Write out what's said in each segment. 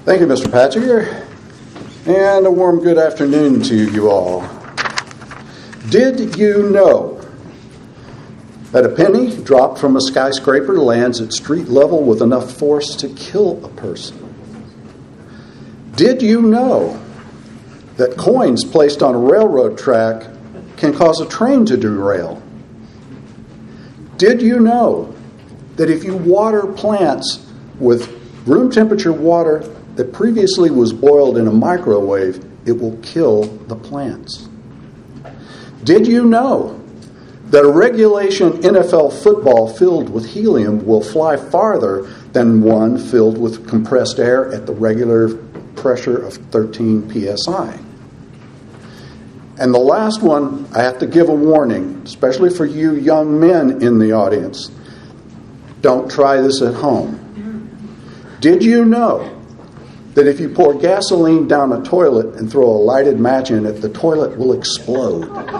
Thank you, Mr. Patchiger, and a warm good afternoon to you all. Did you know that a penny dropped from a skyscraper lands at street level with enough force to kill a person? Did you know that coins placed on a railroad track can cause a train to derail? Did you know that if you water plants with room temperature water that previously was boiled in a microwave, it will kill the plants? Did you know that a regulation NFL football filled with helium will fly farther than one filled with compressed air at the regular pressure of 13 psi? And the last one, I have to give a warning, especially for you young men in the audience. Don't try this at home. Did you know that if you pour gasoline down a toilet and throw a lighted match in it, the toilet will explode?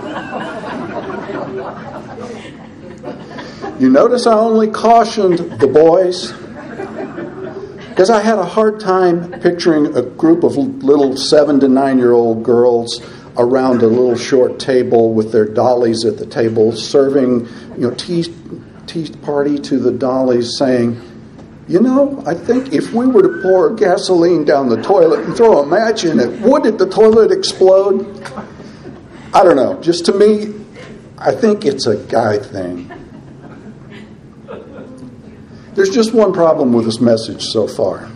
You notice I only cautioned the boys because I had a hard time picturing a group of little 7 to 9-year-old girls around a little short table with their dollies at the table, serving tea party to the dollies, saying, I think if we were to pour gasoline down the toilet and throw a match in it, wouldn't the toilet explode? I don't know. Just to me, I think it's a guy thing. There's just one problem with this message so far.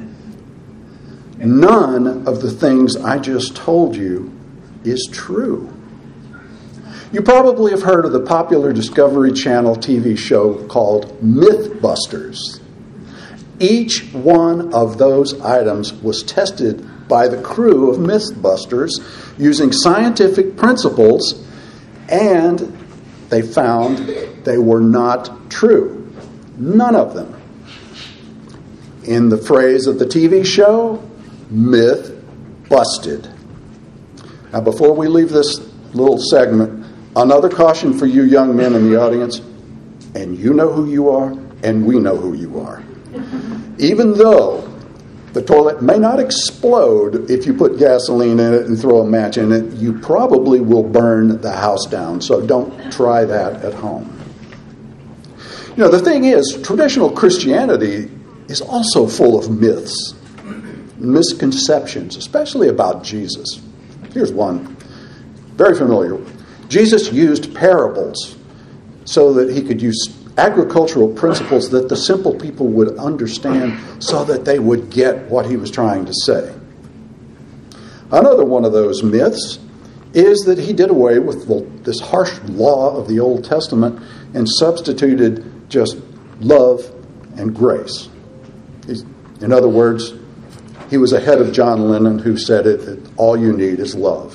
None of the things I just told you is true. You probably have heard of the popular Discovery Channel TV show called Mythbusters. Each one of those items was tested by the crew of Mythbusters using scientific principles, and they found they were not true. None of them. In the phrase of the TV show, myth busted. Now, before we leave this little segment, another caution for you young men in the audience, and you know who you are, and we know who you are. Even though the toilet may not explode if you put gasoline in it and throw a match in it, you probably will burn the house down, so don't try that at home. The thing is, traditional Christianity is also full of myths, misconceptions, especially about Jesus. Here's one, very familiar. Jesus used parables so that he could use agricultural principles that the simple people would understand so that they would get what he was trying to say. Another one of those myths is that he did away with this harsh law of the Old Testament and substituted just love and grace. In other words, he was ahead of John Lennon, who said it, that all you need is love.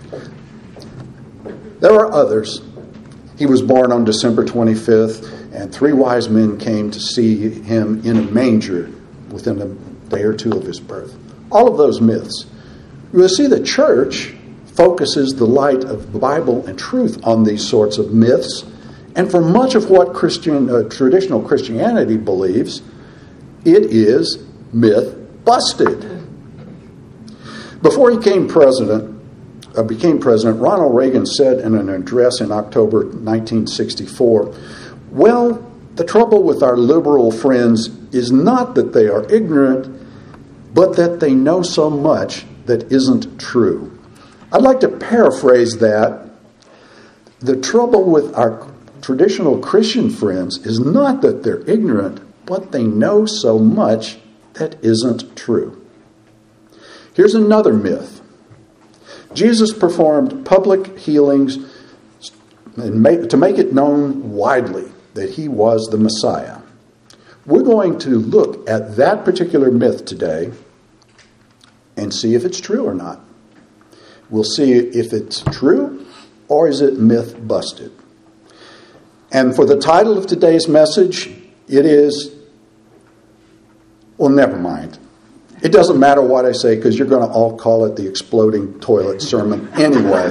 There are others. He was born on December 25th, and 3 wise men came to see him in a manger within a day or two of his birth. All of those myths. You will see the church focuses the light of the Bible and truth on these sorts of myths, and for much of what traditional Christianity believes, it is myth busted. Before he became president, Ronald Reagan said in an address in October 1964, "Well, the trouble with our liberal friends is not that they are ignorant, but that they know so much that isn't true." I'd like to paraphrase that. The trouble with our traditional Christian friends is not that they're ignorant, but they know so much that isn't true. Here's another myth. Jesus performed public healings to make it known widely that he was the Messiah. We're going to look at that particular myth today and see if it's true or not. We'll see if it's true or is it myth busted. And for the title of today's message, it is, well, never mind. It doesn't matter what I say because you're going to all call it the exploding toilet sermon anyway.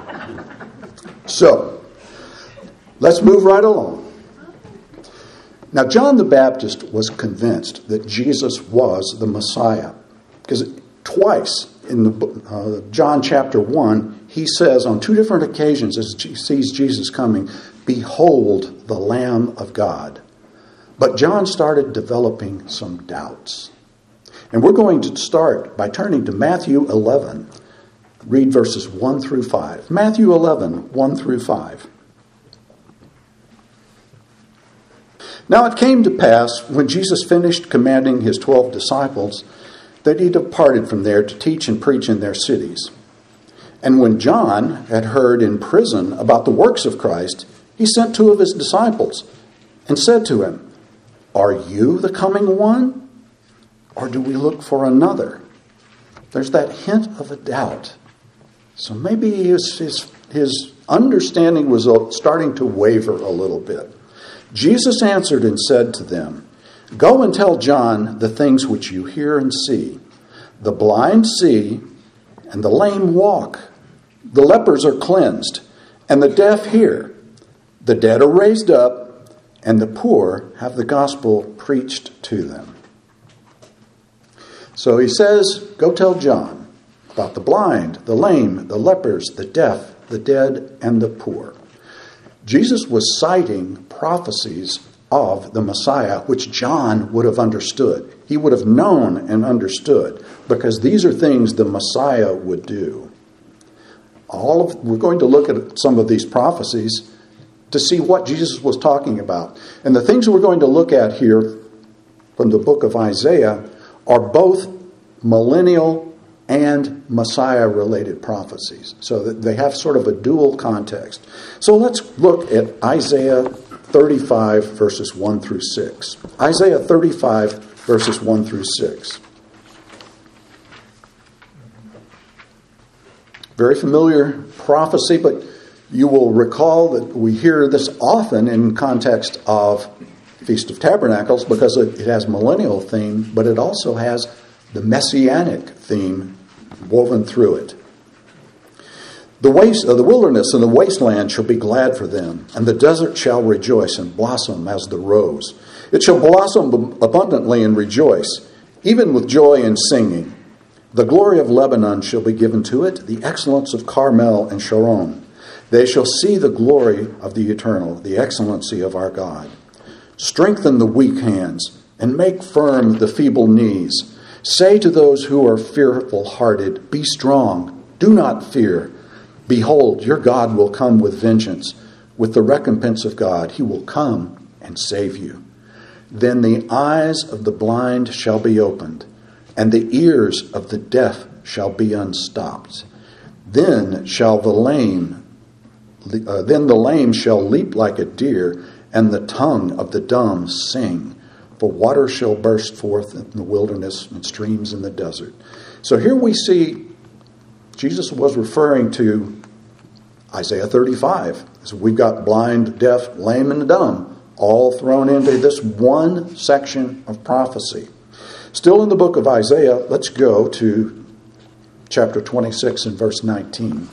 So, let's move right along. Now, John the Baptist was convinced that Jesus was the Messiah, because twice in John chapter 1, he says on two different occasions as he sees Jesus coming, "Behold the Lamb of God." But John started developing some doubts. And we're going to start by turning to Matthew 11. Read verses 1 through 5. Matthew 11, 1 through 5. Now it came to pass, when Jesus finished commanding his 12 disciples, that he departed from there to teach and preach in their cities. And when John had heard in prison about the works of Christ, he sent 2 of his disciples and said to him, "Are you the coming one? Or do we look for another?" There's that hint of a doubt. So maybe his understanding was starting to waver a little bit. Jesus answered and said to them, "Go and tell John the things which you hear and see. The blind see, and the lame walk. The lepers are cleansed, and the deaf hear. The dead are raised up, and the poor have the gospel preached to them." So he says, go tell John about the blind, the lame, the lepers, the deaf, the dead, and the poor. Jesus was citing prophecies of the Messiah, which John would have understood. He would have known and understood, because these are things the Messiah would do. We're going to look at some of these prophecies to see what Jesus was talking about. And the things we're going to look at here from the book of Isaiah are both millennial and Messiah-related prophecies. So that they have sort of a dual context. So let's look at Isaiah 35, verses 1 through 6. Isaiah 35, verses 1 through 6. Very familiar prophecy, but you will recall that we hear this often in context of Feast of Tabernacles, because it has millennial theme, but it also has the messianic theme woven through it. The wilderness and the wasteland shall be glad for them, and the desert shall rejoice and blossom as the rose. It shall blossom abundantly and rejoice, even with joy and singing. The glory of Lebanon shall be given to it, the excellence of Carmel and Sharon. They shall see the glory of the Eternal, the excellency of our God. Strengthen the weak hands, and make firm the feeble knees. Say to those who are fearful-hearted, be strong, do not fear. Behold, your God will come with vengeance. With the recompense of God, he will come and save you. Then the eyes of the blind shall be opened, and the ears of the deaf shall be unstopped. Then the lame shall leap like a deer, and the tongue of the dumb sing. For water shall burst forth in the wilderness and streams in the desert. So here we see Jesus was referring to Isaiah 35. So we've got blind, deaf, lame, and dumb all thrown into this one section of prophecy. Still in the book of Isaiah, let's go to chapter 26 and verse 19.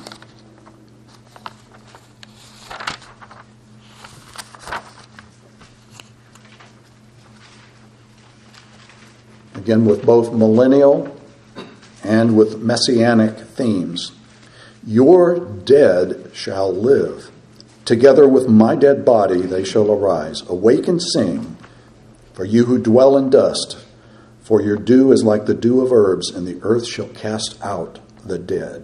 Again, with both millennial and with messianic themes. Your dead shall live. Together with my dead body they shall arise. Awake and sing, for you who dwell in dust. For your dew is like the dew of herbs, and the earth shall cast out the dead.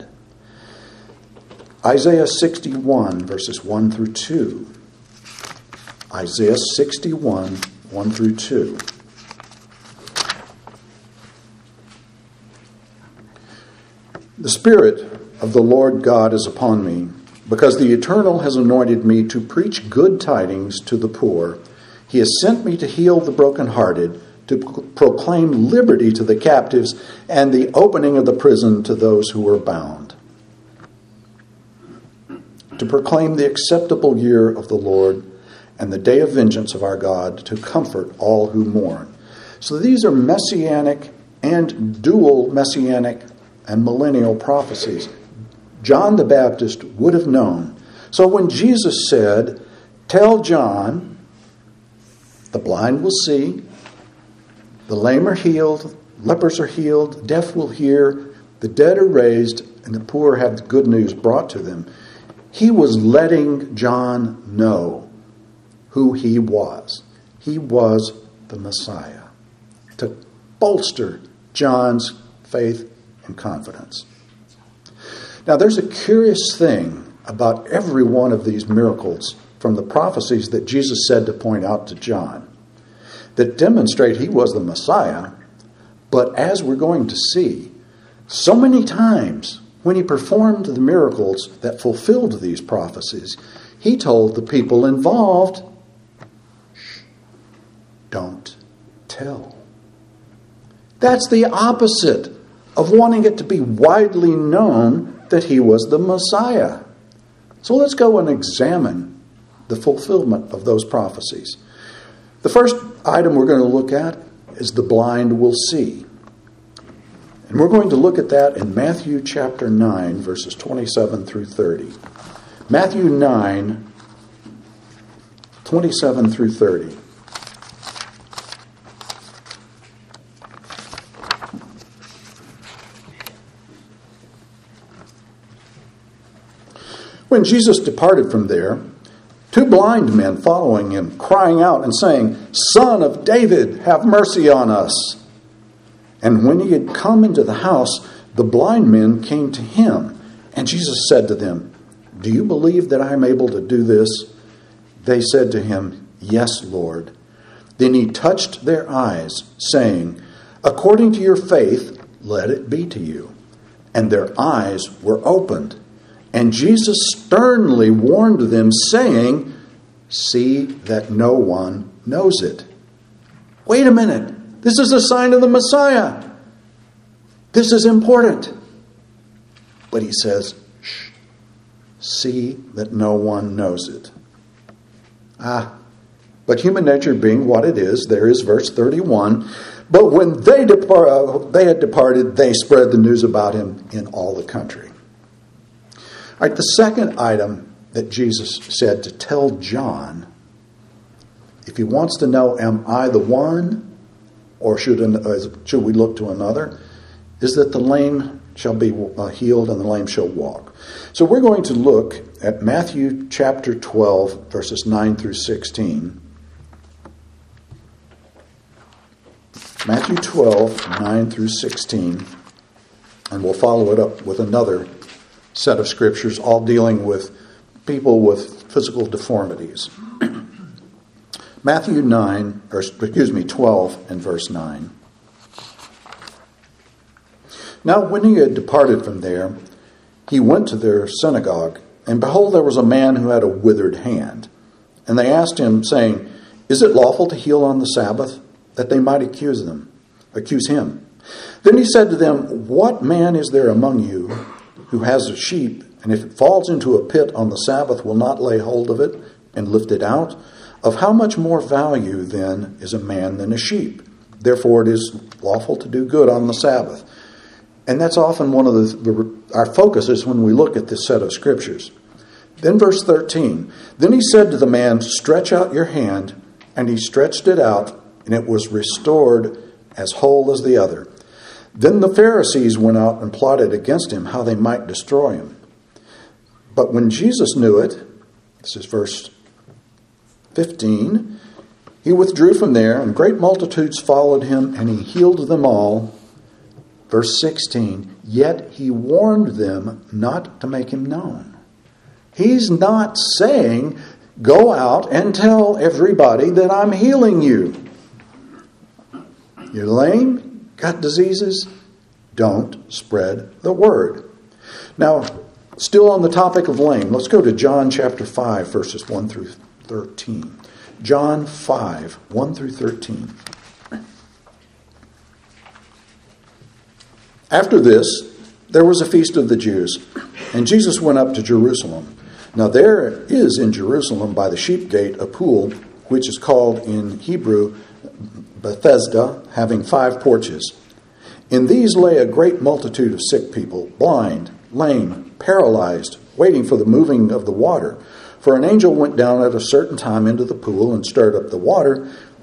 Isaiah 61, verses 1 through 2. Isaiah 61, 1 through 2. The Spirit of the Lord God is upon me, because the Eternal has anointed me to preach good tidings to the poor. He has sent me to heal the brokenhearted, to proclaim liberty to the captives, and the opening of the prison to those who are bound. To proclaim the acceptable year of the Lord, and the day of vengeance of our God, to comfort all who mourn. So these are messianic and dual messianic and millennial prophecies. John the Baptist would have known. So when Jesus said, tell John The blind will see, the lame are healed, lepers are healed, the deaf will hear, the dead are raised, and the poor have the good news brought to them. He was letting John know who he was. He was the Messiah, to bolster John's faith and confidence. Now, there's a curious thing about every one of these miracles from the prophecies that Jesus said to point out to John that demonstrate he was the Messiah. But as we're going to see, so many times when he performed the miracles that fulfilled these prophecies, he told the people involved, "Shh, don't tell." That's the opposite of wanting it to be widely known that he was the Messiah. So let's go and examine the fulfillment of those prophecies. The first item we're going to look at is the blind will see. And we're going to look at that in Matthew chapter 9, verses 27 through 30. Matthew 9, 27 through 30. When Jesus departed from there, two blind men following him, crying out and saying, "Son of David, have mercy on us." And when he had come into the house, the blind men came to him. And Jesus said to them, "Do you believe that I am able to do this?" They said to him, "Yes, Lord." Then he touched their eyes, saying, "According to your faith, let it be to you." And their eyes were opened. And Jesus sternly warned them, saying, "See that no one knows it." Wait a minute. This is a sign of the Messiah. This is important. But he says, "Shh. See that no one knows it." But human nature being what it is, there is verse 31. But when they had departed, they spread the news about him in all the country. All right, the second item that Jesus said to tell John, if he wants to know, am I the one, or should we look to another, is that the lame shall be healed and the lame shall walk. So we're going to look at Matthew chapter 12, verses 9 through 16. Matthew 12, 9 through 16. And we'll follow it up with another set of scriptures, all dealing with people with physical deformities. Matthew 12 and verse 9. Now when he had departed from there, he went to their synagogue, and behold, there was a man who had a withered hand. And they asked him, saying, "Is it lawful to heal on the Sabbath?" That they might accuse him. Then he said to them, "What man is there among you who has a sheep, and if it falls into a pit on the Sabbath, will not lay hold of it and lift it out? Of how much more value, then, is a man than a sheep? Therefore it is lawful to do good on the Sabbath." And that's often one of our focuses when we look at this set of scriptures. Then verse 13, "Then he said to the man, 'Stretch out your hand,' and he stretched it out, and it was restored as whole as the other. Then the Pharisees went out and plotted against him how they might destroy him. But when Jesus knew it," this is verse 15, "he withdrew from there, and great multitudes followed him, and he healed them all." Verse 16, "Yet he warned them not to make him known." He's not saying, "Go out and tell everybody that I'm healing you." You're lame? Got diseases? Don't spread the word. Now, still on the topic of lame, let's go to John chapter 5, verses 1 through 13. John 5, 1 through 13. After this, there was a feast of the Jews, and Jesus went up to Jerusalem. Now there is in Jerusalem by the sheep gate a pool, which is called in Hebrew Bethesda, having 5 porches. In these lay a great multitude of sick people, blind, lame, paralyzed, waiting for the moving of the water. For an angel went down at a certain time into the pool and stirred up the water,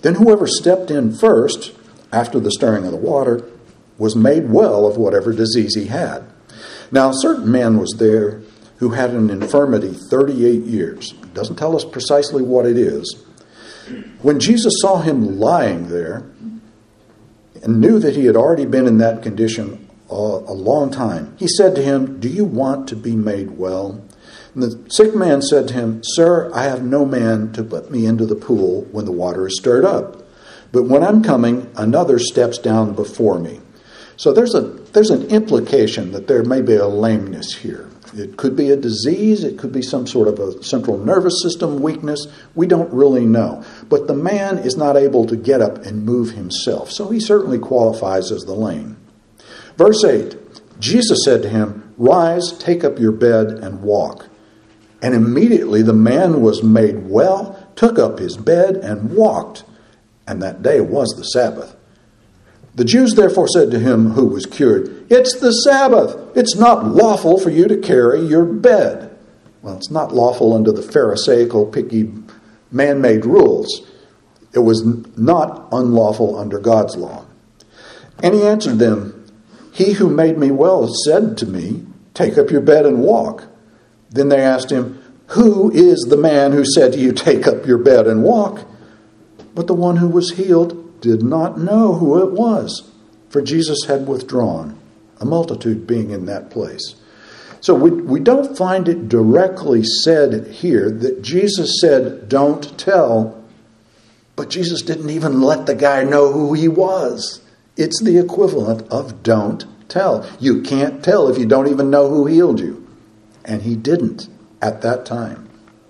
Then whoever stepped in first, after the stirring of the water, was made well of whatever disease he had. Now a certain man was there who had an infirmity 38 years. It doesn't tell us precisely what it is. When Jesus saw him lying there and knew that he had already been in that condition a long time, he said to him, "Do you want to be made well?" And the sick man said to him, "Sir, I have no man to put me into the pool when the water is stirred up. But when I'm coming, another steps down before me." So there's an implication that there may be a lameness here. It could be a disease. It could be some sort of a central nervous system weakness. We don't really know. But the man is not able to get up and move himself. So he certainly qualifies as the lame. Verse 8, Jesus said to him, "Rise, take up your bed and walk." And immediately the man was made well, took up his bed and walked. And that day was the Sabbath. The Jews therefore said to him who was cured, "It's the Sabbath. It's not lawful for you to carry your bed." Well, it's not lawful under the Pharisaical, picky, man-made rules. It was not unlawful under God's law. And he answered them, "He who made me well said to me, 'Take up your bed and walk.'" Then they asked him, "Who is the man who said to you, 'Take up your bed and walk'?" But the one who was healed did not know who it was, for Jesus had withdrawn, a multitude being in that place. So we don't find it directly said here that Jesus said, "Don't tell," but Jesus didn't even let the guy know who he was. It's the equivalent of "don't tell." You can't tell if you don't even know who healed you. And he didn't at that time.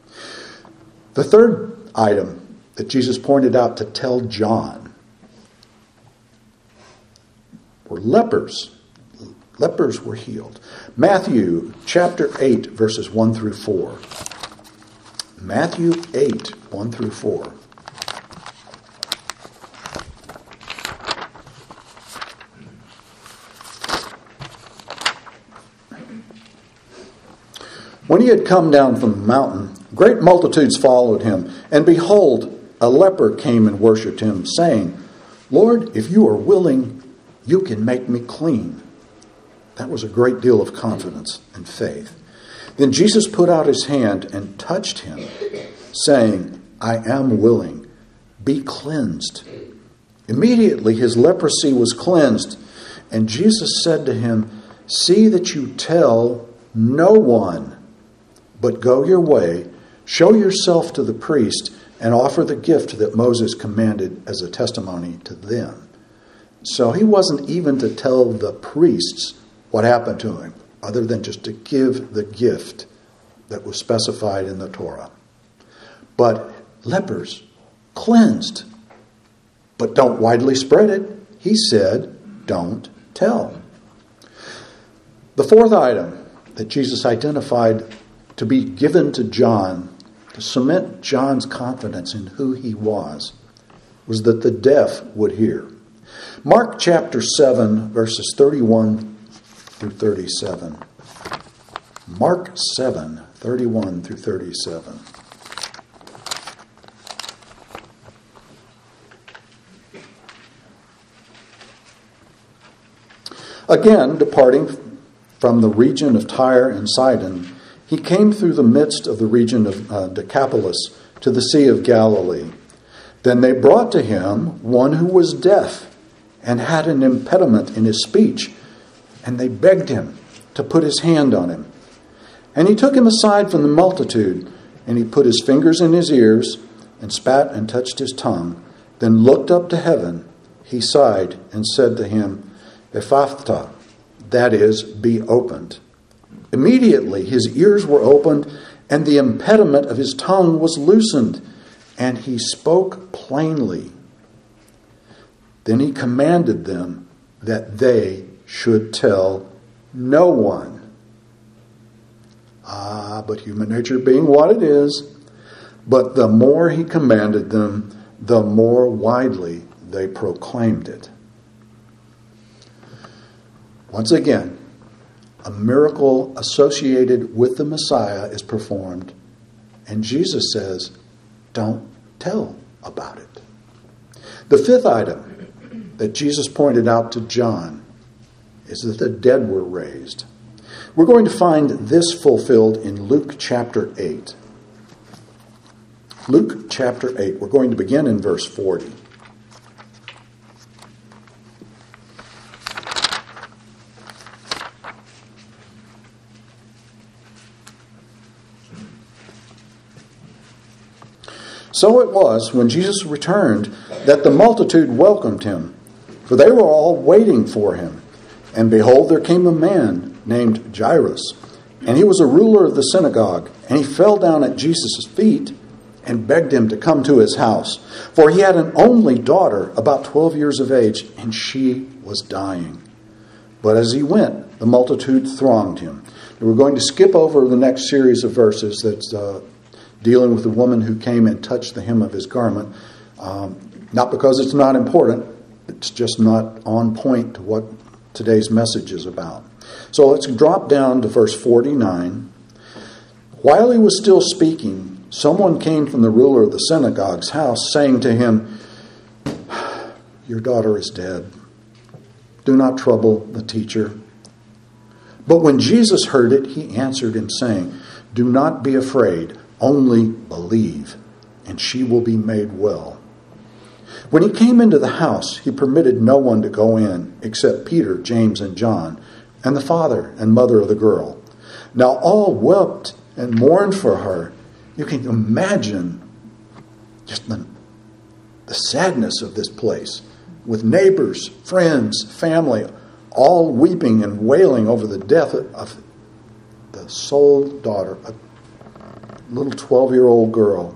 The third item that Jesus pointed out to tell John were lepers. Lepers were healed. Matthew chapter 8, verses 1 through 4. Matthew 8, 1 through 4. When he had come down from the mountain, great multitudes followed him, and behold, a leper came and worshipped him, saying, "Lord, if you are willing, you can make me clean." That was a great deal of confidence and faith. Then Jesus put out his hand and touched him, saying, "I am willing, be cleansed." Immediately his leprosy was cleansed, and Jesus said to him, "See that you tell no one, but go your way, show yourself to the priest, and offer the gift that Moses commanded as a testimony to them." So he wasn't even to tell the priests what happened to him, other than just to give the gift that was specified in the Torah. But lepers, cleansed, but don't widely spread it. He said, "Don't tell." The fourth item that Jesus identified to be given to John, to cement John's confidence in who he was that the deaf would hear. Mark chapter 7, verses 31 through 37. Mark 7, 31 through 37. Again, departing from the region of Tyre and Sidon, he came through the midst of the region of Decapolis to the Sea of Galilee. Then they brought to him one who was deaf and had an impediment in his speech, and they begged him to put his hand on him. And he took him aside from the multitude, and he put his fingers in his ears and spat and touched his tongue, then looked up to heaven. He sighed and said to him, "Ephphatha," that is, be opened. Immediately his ears were opened, and the impediment of his tongue was loosened, and he spoke plainly. Then he commanded them that they should tell no one. But human nature being what it is, but the more he commanded them, the more widely they proclaimed it. Once again, a miracle associated with the Messiah is performed, and Jesus says, "Don't tell about it." The fifth item that Jesus pointed out to John is that the dead were raised. We're going to find this fulfilled in Luke chapter 8. Luke chapter 8. We're going to begin in verse 40. So it was, when Jesus returned, that the multitude welcomed him, for they were all waiting for him. And behold, there came a man named Jairus, and he was a ruler of the synagogue, and he fell down at Jesus' feet and begged him to come to his house. For he had an only daughter, about 12 years of age, and she was dying. But as he went, the multitude thronged him. And we're going to skip over the next series of verses that's dealing with the woman who came and touched the hem of his garment. Not because it's not important, it's just not on point to what today's message is about. So let's drop down to verse 49. While he was still speaking, someone came from the ruler of the synagogue's house, saying to him, "Your daughter is dead. Do not trouble the teacher." But when Jesus heard it, he answered him, saying, "Do not be afraid, only believe, and she will be made well." When he came into the house, he permitted no one to go in except Peter, James, and John, and the father and mother of the girl. Now all wept and mourned for her. You can imagine just the sadness of this place, with neighbors, friends, family, all weeping and wailing over the death of the sole daughter, a little 12-year-old girl.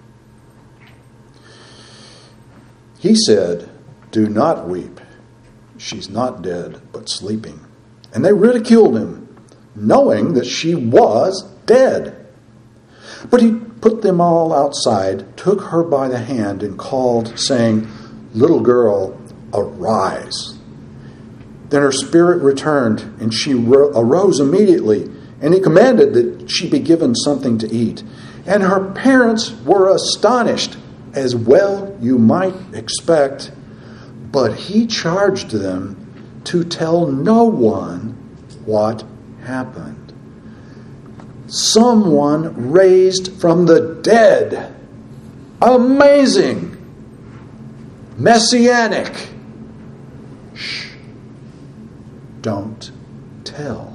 He said, "Do not weep. She's not dead, but sleeping." And they ridiculed him, knowing that she was dead. But he put them all outside, took her by the hand, and called, saying, "Little girl, arise." Then her spirit returned, and she arose immediately, and he commanded that she be given something to eat. And her parents were astonished, as well you might expect. But he charged them to tell no one what happened. Someone raised from the dead. Amazing. Messianic. Shh. Don't tell.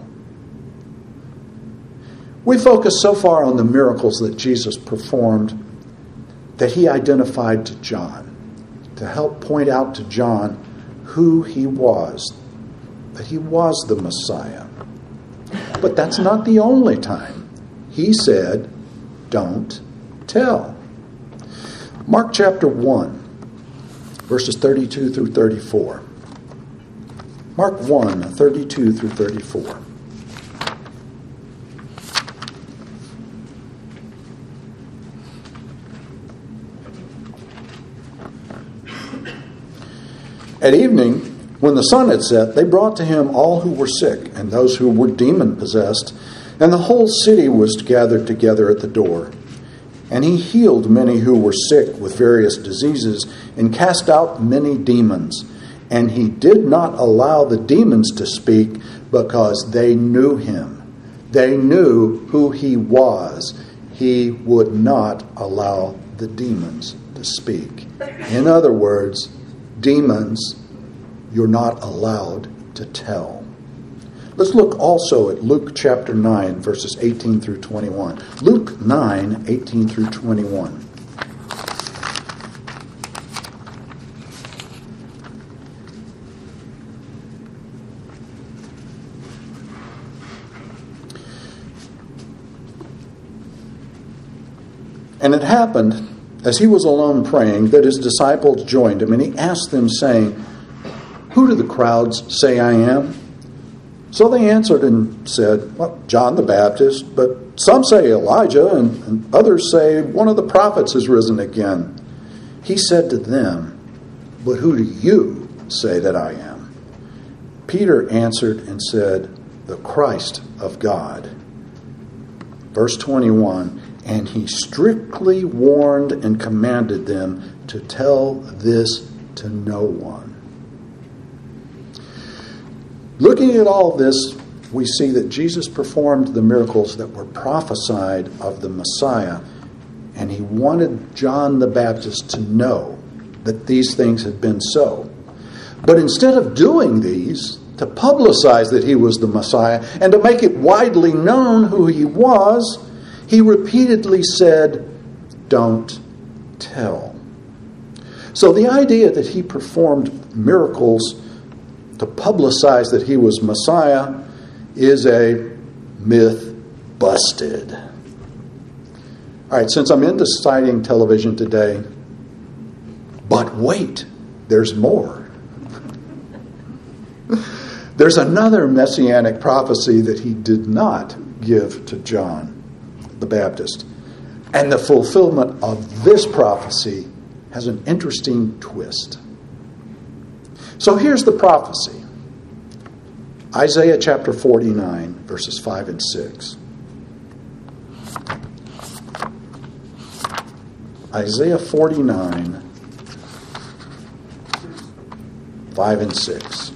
We focus so far on the miracles that Jesus performed that he identified to John, to help point out to John who he was, that he was the Messiah. But that's not the only time. He said, "Don't tell." Mark chapter 1, verses 32 through 34. Mark 1, 32 through 34. At evening, when the sun had set, they brought to him all who were sick and those who were demon-possessed, and the whole city was gathered together at the door. And he healed many who were sick with various diseases and cast out many demons. And he did not allow the demons to speak because they knew him. They knew who he was. He would not allow the demons to speak. In other words, demons, you're not allowed to tell. Let's look also at Luke chapter 9, verses 18 through 21. Luke 9, 18 through 21. And it happened, as he was alone praying, that his disciples joined him, and he asked them, saying, "Who do the crowds say I am?" So they answered and said, "Well, John the Baptist, but some say Elijah, and others say one of the prophets has risen again." He said to them, "But who do you say that I am?" Peter answered and said, "The Christ of God." Verse 21, and he strictly warned and commanded them to tell this to no one. Looking at all this, we see that Jesus performed the miracles that were prophesied of the Messiah, and he wanted John the Baptist to know that these things had been so. But instead of doing these, to publicize that he was the Messiah and to make it widely known who he was, he repeatedly said, "Don't tell." So the idea that he performed miracles to publicize that he was Messiah is a myth busted. All right, since I'm into citing television today, but wait, there's more. There's another messianic prophecy that he did not give to John the Baptist. And the fulfillment of this prophecy has an interesting twist. So here's the prophecy. Isaiah chapter 49, verses 5 and 6. Isaiah 49, 5 and 6.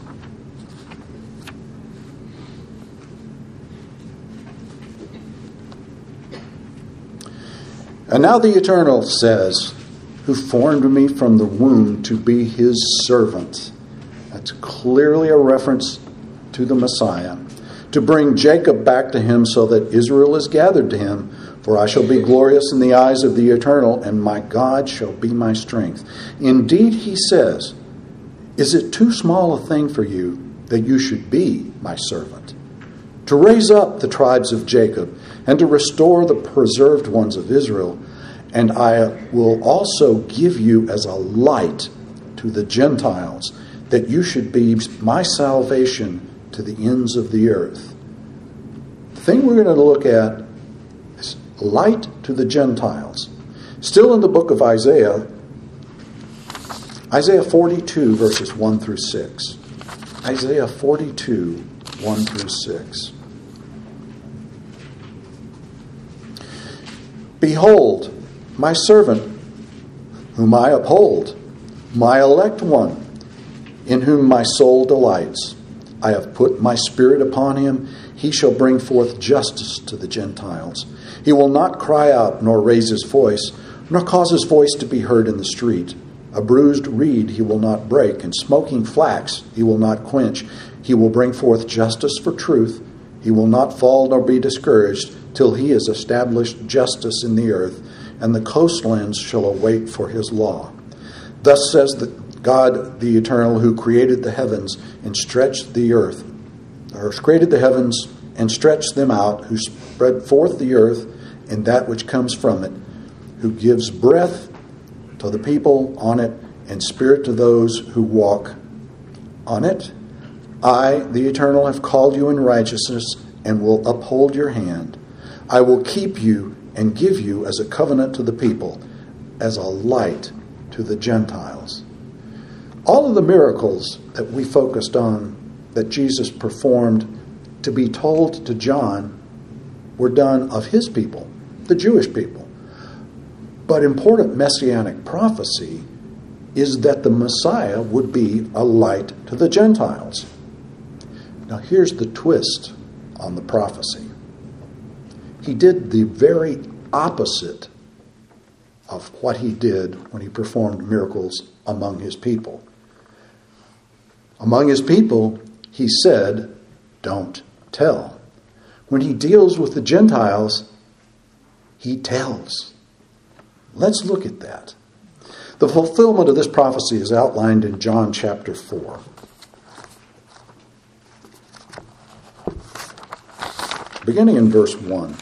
And now the Eternal says, who formed me from the womb to be his servant. That's clearly a reference to the Messiah. To bring Jacob back to him so that Israel is gathered to him. For I shall be glorious in the eyes of the Eternal, and my God shall be my strength. Indeed, he says, is it too small a thing for you that you should be my servant? To raise up the tribes of Jacob, and to restore the preserved ones of Israel, and I will also give you as a light to the Gentiles, that you should be my salvation to the ends of the earth. The thing we're going to look at is light to the Gentiles. Still in the book of Isaiah, Isaiah 42, verses 1 through 6. Isaiah 42, 1 through 6. Behold, my servant, whom I uphold, my elect one, in whom my soul delights. I have put my spirit upon him. He shall bring forth justice to the Gentiles. He will not cry out, nor raise his voice, nor cause his voice to be heard in the street. A bruised reed he will not break, and smoking flax he will not quench. He will bring forth justice for truth. He will not fall nor be discouraged, till he has established justice in the earth, and the coastlands shall await for his law. Thus says the God, the Eternal, who created the heavens and stretched the earth, or created the heavens and stretched them out, who spread forth the earth and that which comes from it, who gives breath to the people on it and spirit to those who walk on it. I, the Eternal, have called you in righteousness and will uphold your hand. I will keep you and give you as a covenant to the people, as a light to the Gentiles. All of the miracles that we focused on that Jesus performed to be told to John were done of his people, the Jewish people. But important messianic prophecy is that the Messiah would be a light to the Gentiles. Now here's the twist on the prophecy. He did the very opposite of what he did when he performed miracles among his people. Among his people, he said, don't tell. When he deals with the Gentiles, he tells. Let's look at that. The fulfillment of this prophecy is outlined in John chapter 4. Beginning in verse 1.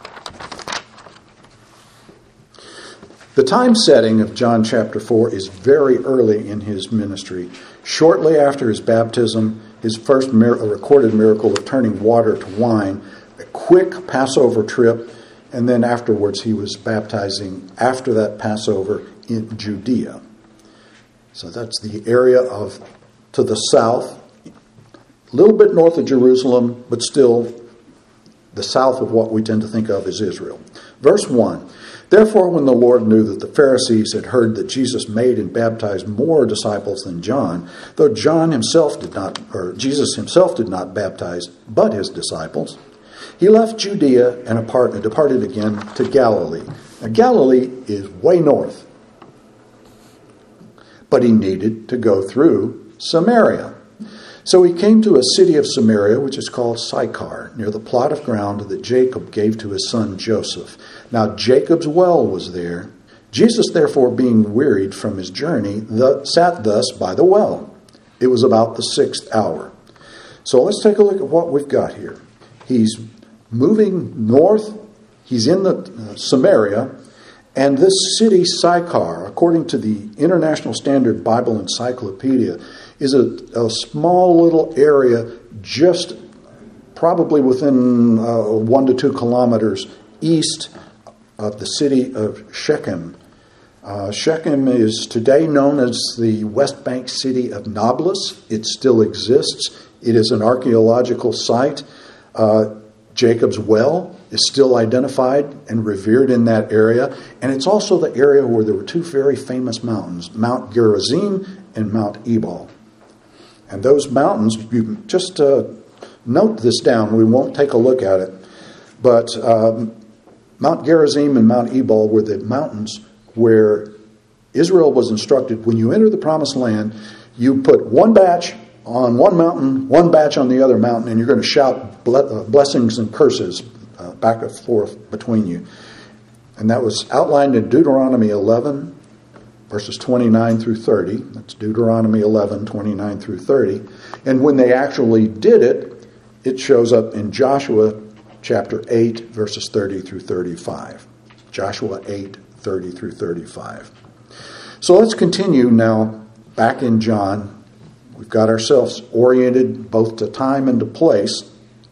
The time setting of John chapter 4 is very early in his ministry. Shortly after his baptism, his first recorded miracle of turning water to wine, a quick Passover trip, and then afterwards he was baptizing after that Passover in Judea. So that's the area to the south, a little bit north of Jerusalem, but still the south of what we tend to think of as Israel. Verse 1, therefore when the Lord knew that the Pharisees had heard that Jesus made and baptized more disciples than John, though Jesus himself did not baptize but his disciples, he left Judea and departed again to Galilee. Now Galilee is way north, but he needed to go through Samaria. So he came to a city of Samaria, which is called Sychar, near the plot of ground that Jacob gave to his son Joseph. Now Jacob's well was there. Jesus, therefore, being wearied from his journey, sat thus by the well. It was about the 6th hour. So let's take a look at what we've got here. He's moving north. He's in the Samaria. And this city, Sychar, according to the International Standard Bible Encyclopedia, is a small little area just probably within 1 to 2 kilometers east of the city of Shechem. Shechem is today known as the West Bank city of Nablus. It still exists. It is an archaeological site. Jacob's well is still identified and revered in that area. And it's also the area where there were 2 very famous mountains, Mount Gerizim and Mount Ebal. And those mountains, you can just note this down. We won't take a look at it. But Mount Gerizim and Mount Ebal were the mountains where Israel was instructed, when you enter the promised land, you put one batch on one mountain, one batch on the other mountain, and you're going to shout blessings and curses back and forth between you. And that was outlined in Deuteronomy 11, verses 29 through 30. That's Deuteronomy 11, 29 through 30. And when they actually did it, it shows up in Joshua chapter 8, verses 30 through 35. Joshua 8, 30 through 35. So let's continue now back in John. We've got ourselves oriented both to time and to place.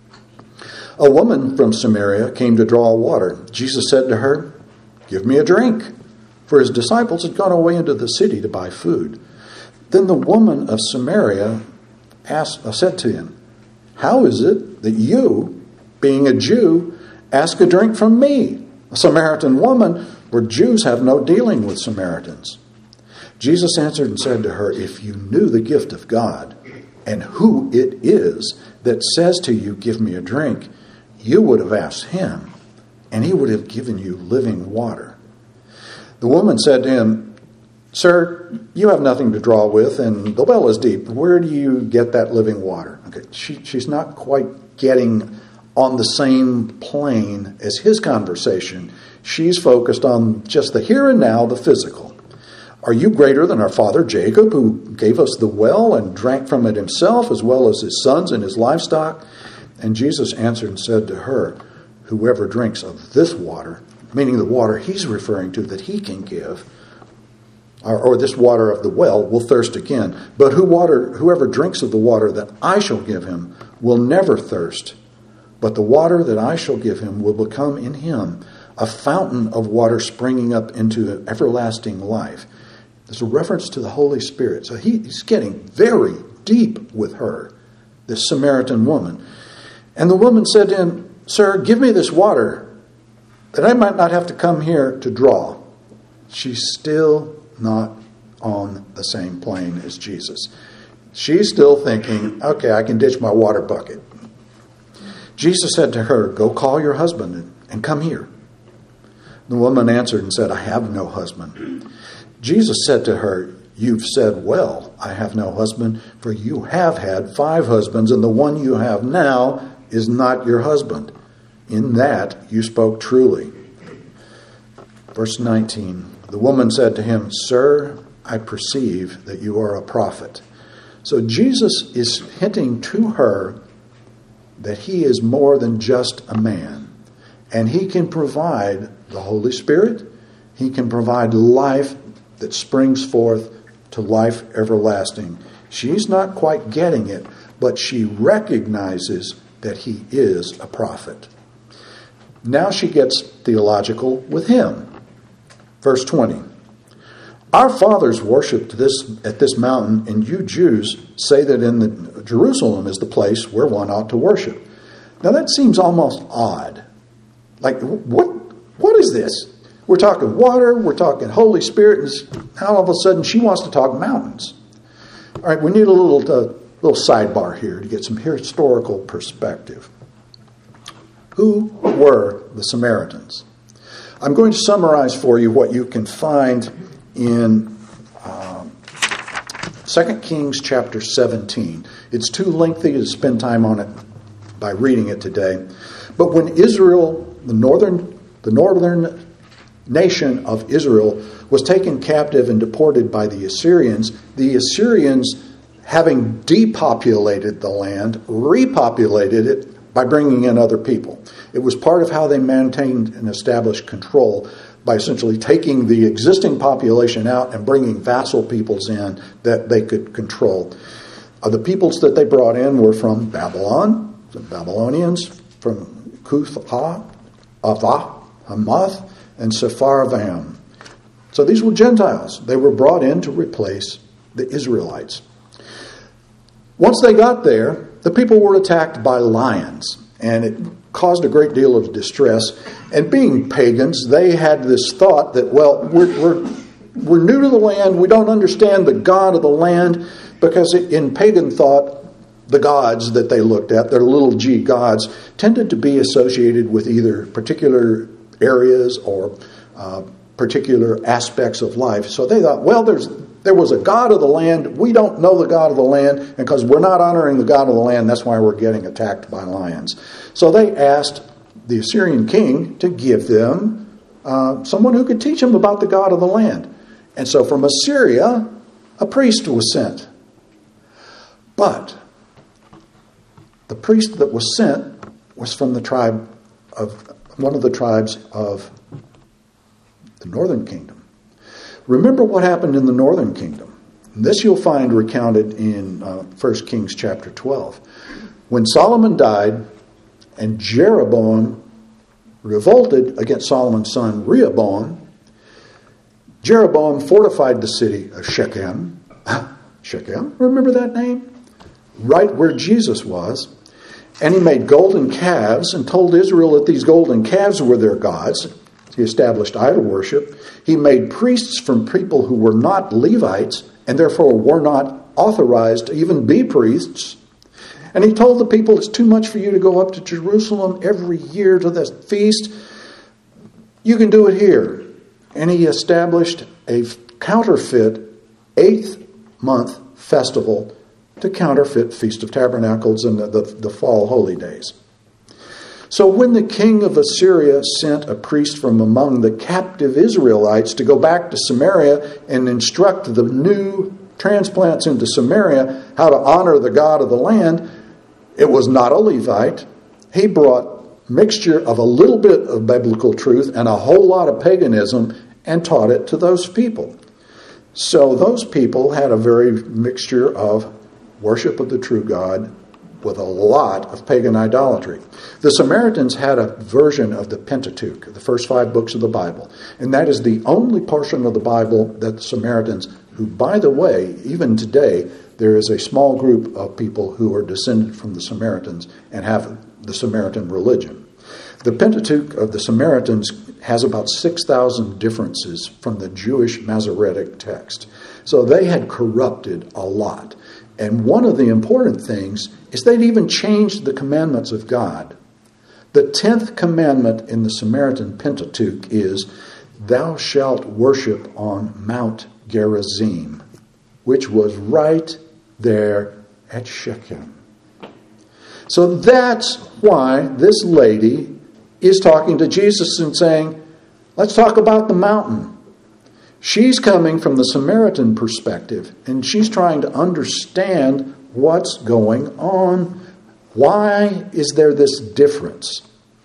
A woman from Samaria came to draw water. Jesus said to her, "Give me a drink." For his disciples had gone away into the city to buy food. Then the woman of Samaria said to him, "How is it that you, being a Jew, ask a drink from me, a Samaritan woman, where Jews have no dealing with Samaritans?" Jesus answered and said to her, "If you knew the gift of God and who it is that says to you, 'Give me a drink,' you would have asked him, and he would have given you living water." The woman said to him, "Sir, you have nothing to draw with, and the well is deep. Where do you get that living water?" Okay, she's not quite getting on the same plane as his conversation. She's focused on just the here and now, the physical. "Are you greater than our father Jacob, who gave us the well and drank from it himself, as well as his sons and his livestock?" And Jesus answered and said to her, "Whoever drinks of this water," meaning the water he's referring to that he can give, or this water of the well, "will thirst again. But whoever drinks of the water that I shall give him will never thirst. But the water that I shall give him will become in him a fountain of water springing up into everlasting life." There's a reference to the Holy Spirit. So he's getting very deep with her, this Samaritan woman. And the woman said to him, "Sir, give me this water, that I might not have to come here to draw." She's still not on the same plane as Jesus. She's still thinking, okay, I can ditch my water bucket. Jesus said to her, "Go call your husband and come here." The woman answered and said, "I have no husband." Jesus said to her, "You've said well, I have no husband, for you have had 5 husbands, and the one you have now is not your husband. In that you spoke truly." Verse 19, the woman said to him, "Sir, I perceive that you are a prophet." So Jesus is hinting to her that he is more than just a man. And he can provide the Holy Spirit. He can provide life that springs forth to life everlasting. She's not quite getting it, but she recognizes that he is a prophet. Now she gets theological with him. Verse 20. "Our fathers worshipped at this mountain, and you Jews say that in Jerusalem is the place where one ought to worship." Now that seems almost odd. Like, what is this? We're talking water, we're talking Holy Spirit, and now all of a sudden she wants to talk mountains. All right, we need a little sidebar here to get some historical perspective. Who were the Samaritans? I'm going to summarize for you what you can find in 2 Kings chapter 17. It's too lengthy to spend time on it by reading it today. But when Israel, the northern nation of Israel, was taken captive and deported by the Assyrians, having depopulated the land, repopulated it by bringing in other people. It was part of how they maintained and established control by essentially taking the existing population out and bringing vassal peoples in that they could control. The peoples that they brought in were from Babylon, the Babylonians, from Cuth, Avah, Hamath, and Sepharvaim. So these were Gentiles. They were brought in to replace the Israelites. Once they got there, the people were attacked by lions, and it caused a great deal of distress. And being pagans, they had this thought that, well, we're new to the land, we don't understand the God of the land, because in pagan thought, the gods that they looked at, their little g gods, tended to be associated with either particular areas or particular aspects of life. So they thought, well, there was a God of the land. We don't know the God of the land, and because we're not honoring the God of the land, that's why we're getting attacked by lions. So they asked the Assyrian king to give them someone who could teach them about the God of the land. And so from Assyria, a priest was sent. But the priest that was sent was from the tribe of one of the tribes of the northern kingdom. Remember what happened in the northern kingdom. This you'll find recounted in 1 Kings chapter 12. When Solomon died and Jeroboam revolted against Solomon's son Rehoboam, Jeroboam fortified the city of Shechem. Shechem, remember that name? Right where Jesus was. And he made golden calves and told Israel that these golden calves were their gods. He established idol worship. He made priests from people who were not Levites and therefore were not authorized to even be priests. And he told the people, it's too much for you to go up to Jerusalem every year to this feast. You can do it here. And he established a counterfeit 8th month festival to counterfeit Feast of Tabernacles and the fall holy days. So when the king of Assyria sent a priest from among the captive Israelites to go back to Samaria and instruct the new transplants into Samaria how to honor the God of the land, it was not a Levite. He brought mixture of a little bit of biblical truth and a whole lot of paganism and taught it to those people. So those people had a very mixture of worship of the true God with a lot of pagan idolatry. The Samaritans had a version of the Pentateuch, the first 5 books of the Bible. And that is the only portion of the Bible that the Samaritans, who, by the way, even today, there is a small group of people who are descended from the Samaritans and have the Samaritan religion. The Pentateuch of the Samaritans has about 6,000 differences from the Jewish Masoretic text. So they had corrupted a lot. And one of the important things is they'd even changed the commandments of God. The 10th commandment in the Samaritan Pentateuch is, thou shalt worship on Mount Gerizim, which was right there at Shechem. So that's why this lady is talking to Jesus and saying, let's talk about the mountain. She's coming from the Samaritan perspective, and she's trying to understand what's going on. Why is there this difference?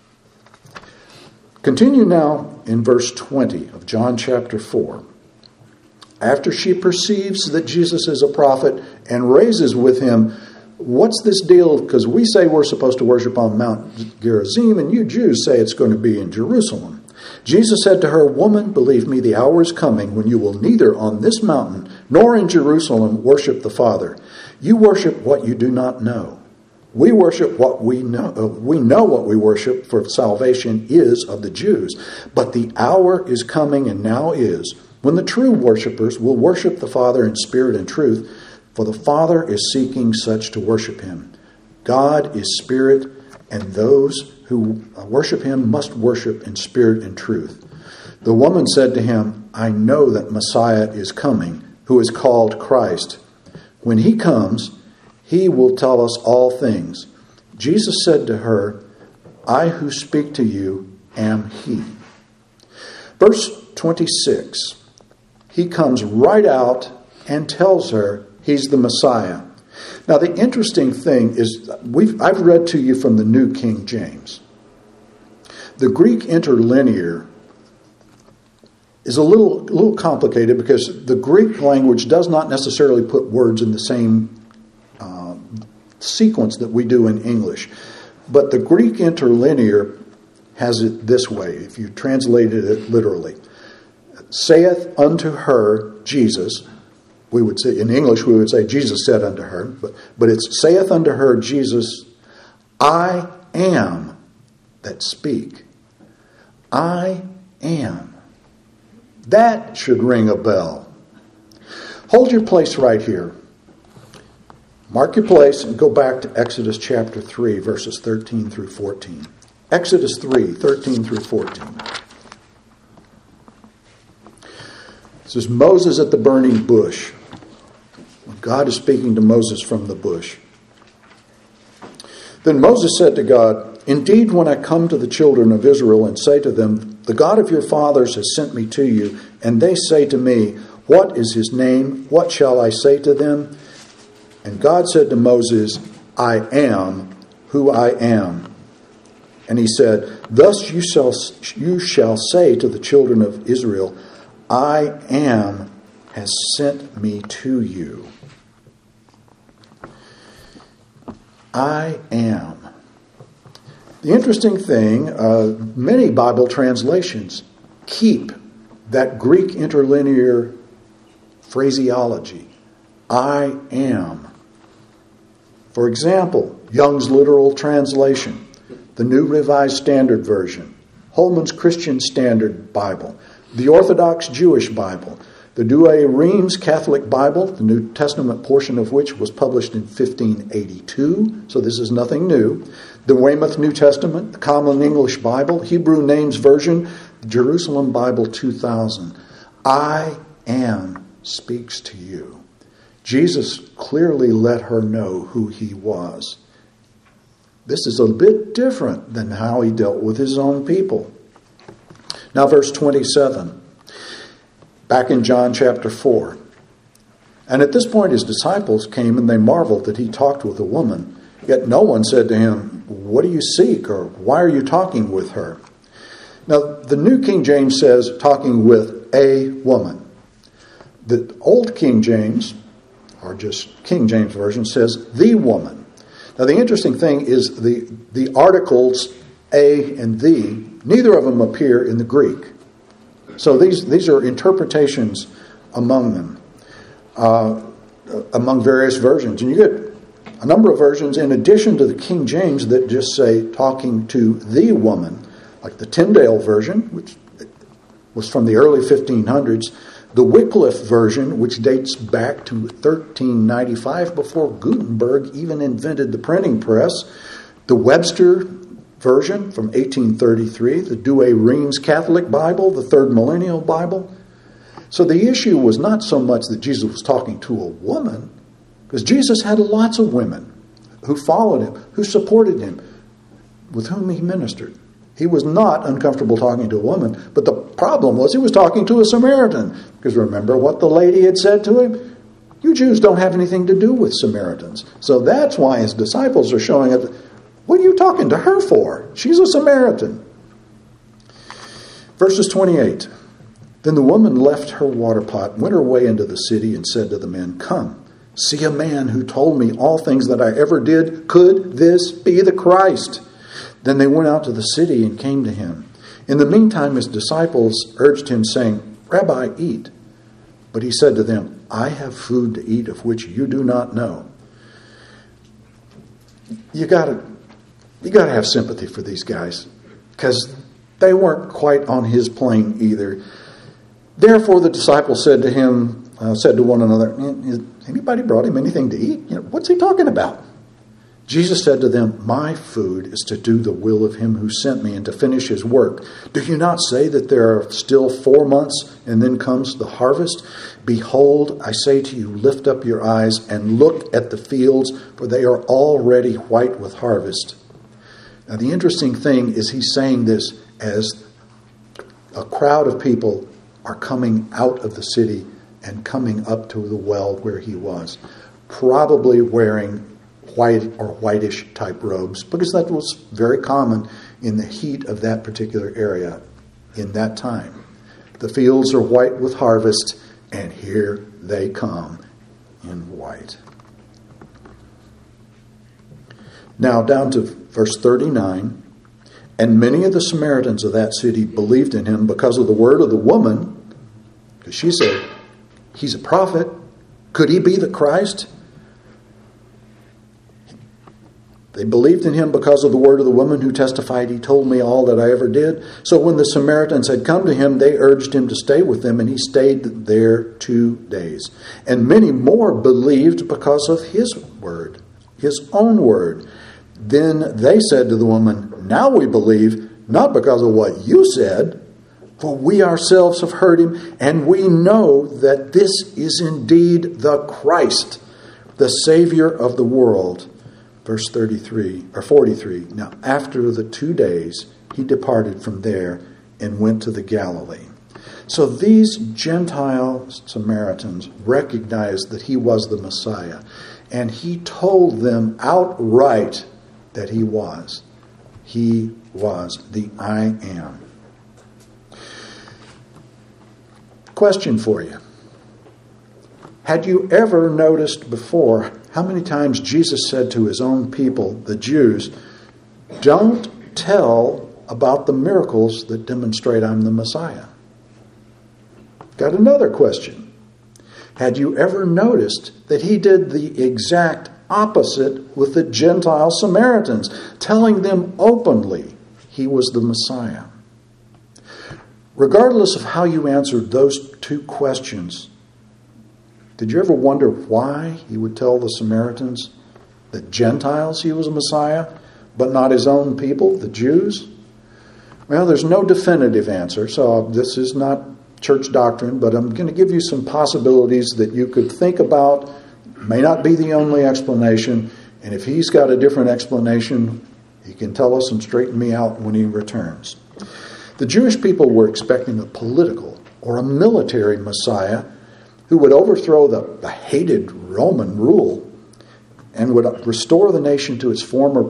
Continue now in verse 20 of John chapter 4. After she perceives that Jesus is a prophet and raises with him, what's this deal? Because we say we're supposed to worship on Mount Gerizim, and you Jews say it's going to be in Jerusalem. Jesus said to her, woman, believe me, the hour is coming when you will neither on this mountain nor in Jerusalem worship the Father. You worship what you do not know. We worship what we know. We know what we worship, for salvation is of the Jews. But the hour is coming, and now is, when the true worshipers will worship the Father in spirit and truth, for the Father is seeking such to worship him. God is spirit, and those who worship him must worship in spirit and truth. The woman said to him, I know that Messiah is coming, who is called Christ. When he comes, he will tell us all things. Jesus said to her, I who speak to you am he. Verse 26, he comes right out and tells her he's the Messiah. Now the interesting thing is, I've read to you from the New King James. The Greek interlinear is a little complicated because the Greek language does not necessarily put words in the same sequence that we do in English. But the Greek interlinear has it this way, if you translated it literally. Saith unto her, Jesus, we would say, in English we would say Jesus said unto her, but it's saith unto her, Jesus, I am that speak. I am. That should ring a bell. Hold your place right here. Mark your place and go back to Exodus chapter 3, verses 13 through 14. Exodus 3, 13 through 14. This is Moses at the burning bush. God is speaking to Moses from the bush. Then Moses said to God, Indeed, when I come to the children of Israel and say to them, The God of your fathers has sent me to you, and they say to me, What is his name? What shall I say to them? And God said to Moses, I am who I am. And he said, Thus you shall say to the children of Israel, I am has sent me to you. I am. The interesting thing, many Bible translations keep that Greek interlinear phraseology. I am. For example, Young's Literal Translation, the New Revised Standard Version, Holman's Christian Standard Bible, the Orthodox Jewish Bible, the Douay-Rheims Catholic Bible, the New Testament portion of which was published in 1582, so this is nothing new, the Weymouth New Testament, the Common English Bible, Hebrew Names Version, the Jerusalem Bible 2000. I am speaks to you. Jesus clearly let her know who he was. This is a bit different than how he dealt with his own people. Now verse 27, back in John chapter 4. And at this point his disciples came and they marveled that he talked with a woman. Yet no one said to him, What do you seek? Or why are you talking with her? Now the New King James says talking with a woman. The Old King James, or just King James Version, says the woman. Now the interesting thing is the articles a and the, neither of them appear in the Greek. So these are interpretations among them, among various versions. And you get a number of versions in addition to the King James that just say talking to the woman, like the Tyndale version, which was from the early 1500s, the Wycliffe version, which dates back to 1395, before Gutenberg even invented the printing press, the Webster version from 1833, the Douay-Rheims Catholic Bible, the Third Millennial Bible. So the issue was not so much that Jesus was talking to a woman, because Jesus had lots of women who followed him, who supported him, with whom he ministered. He was not uncomfortable talking to a woman, but the problem was he was talking to a Samaritan. Because remember what the lady had said to him? You Jews don't have anything to do with Samaritans. So that's why his disciples are showing up. What are you talking to her for? She's a Samaritan. Verses 28. Then the woman left her water pot, went her way into the city, and said to the men, Come, see a man who told me all things that I ever did. Could this be the Christ? Then they went out to the city and came to him. In the meantime, his disciples urged him, saying, Rabbi, eat. But he said to them, I have food to eat of which you do not know. you got to have sympathy for these guys, because they weren't quite on his plane either. Therefore, the disciples said to one another, "Has anybody brought him anything to eat? What's he talking about?" Jesus said to them, "My food is to do the will of him who sent me and to finish his work. Do you not say that there are still 4 months and then comes the harvest? Behold, I say to you, lift up your eyes and look at the fields, for they are already white with harvest." Now, the interesting thing is he's saying this as a crowd of people are coming out of the city and coming up to the well where he was, probably wearing white or whitish type robes, because that was very common in the heat of that particular area in that time. The fields are white with harvest, and here they come in white. Now down to verse 39. And many of the Samaritans of that city believed in him because of the word of the woman, because she said, "He's a prophet. Could he be the Christ?" They believed in him because of the word of the woman who testified, "He told me all that I ever did." So when the Samaritans had come to him, they urged him to stay with them, and he stayed there 2 days. And many more believed because of his word, his own word. Then they said to the woman, "Now we believe, not because of what you said, for we ourselves have heard him, and we know that this is indeed the Christ, the Savior of the world." Verse 43 or 43. Now, after the 2 days, he departed from there and went to the Galilee. So these Gentile Samaritans recognized that he was the Messiah, and he told them outright that he was. He was the I Am. Question for you. Had you ever noticed before how many times Jesus said to his own people, the Jews, "Don't tell about the miracles that demonstrate I'm the Messiah"? Got another question. Had you ever noticed that he did the exact opposite with the Gentile Samaritans, telling them openly he was the Messiah? Regardless of how you answered those 2 questions, did you ever wonder why he would tell the Samaritans, the Gentiles, he was a Messiah, but not his own people, the Jews? Well, there's no definitive answer, so this is not church doctrine, but I'm going to give you some possibilities that you could think about. May not be the only explanation, and if he's got a different explanation, he can tell us and straighten me out when he returns. The Jewish people were expecting a political or a military Messiah who would overthrow the hated Roman rule and would restore the nation to its former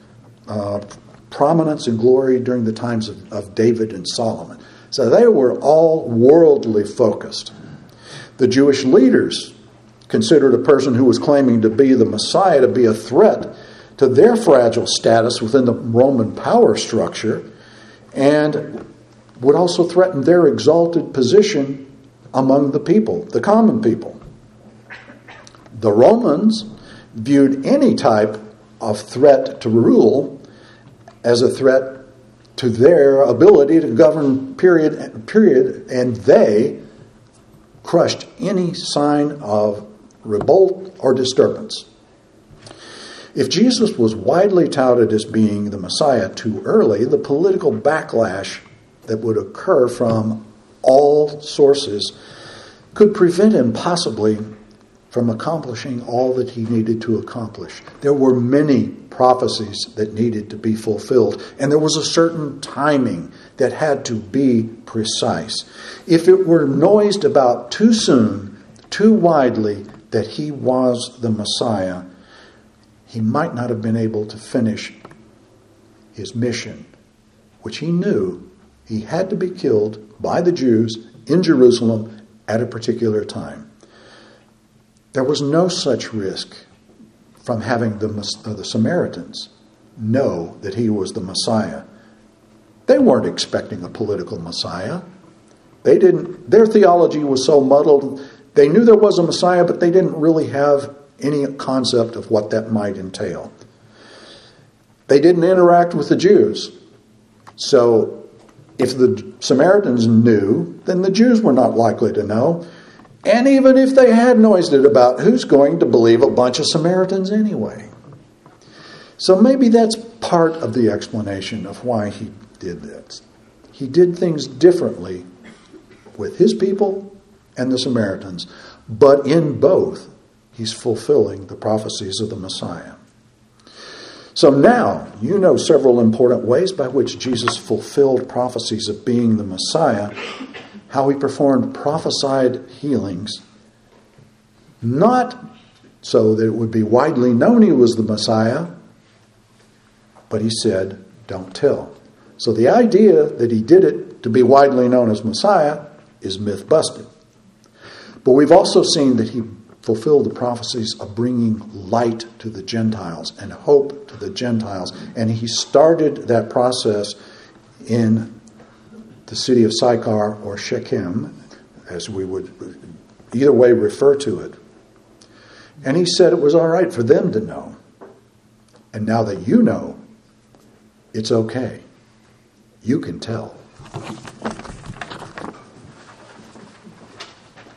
prominence and glory during the times of David and Solomon. So they were all worldly focused. The Jewish leaders considered a person who was claiming to be the Messiah to be a threat to their fragile status within the Roman power structure, and would also threaten their exalted position among the people, the common people. The Romans viewed any type of threat to rule as a threat to their ability to govern, period, and they crushed any sign of revolt or disturbance. If Jesus was widely touted as being the Messiah too early, the political backlash that would occur from all sources could prevent him possibly from accomplishing all that he needed to accomplish. There were many prophecies that needed to be fulfilled, and there was a certain timing that had to be precise. If it were noised about too soon, too widely, that he was the Messiah, he might not have been able to finish his mission, which he knew he had to be killed by the Jews in Jerusalem at a particular time. There was no such risk from having the Samaritans know that he was the Messiah. They weren't expecting a political Messiah. Their theology was so muddled. They knew there was a Messiah, but they didn't really have any concept of what that might entail. They didn't interact with the Jews. So if the Samaritans knew, then the Jews were not likely to know. And even if they had noised it about, who's going to believe a bunch of Samaritans anyway? So maybe that's part of the explanation of why he did this. He did things differently with his people and the Samaritans. But in both, he's fulfilling the prophecies of the Messiah. So now, you know several important ways by which Jesus fulfilled prophecies of being the Messiah, how he performed prophesied healings, not so that it would be widely known he was the Messiah, but he said, don't tell. So the idea that he did it to be widely known as Messiah is myth busted. But we've also seen that he fulfilled the prophecies of bringing light to the Gentiles and hope to the Gentiles. And he started that process in the city of Sychar or Shechem, as we would either way refer to it. And he said it was all right for them to know. And now that you know, it's okay. You can tell.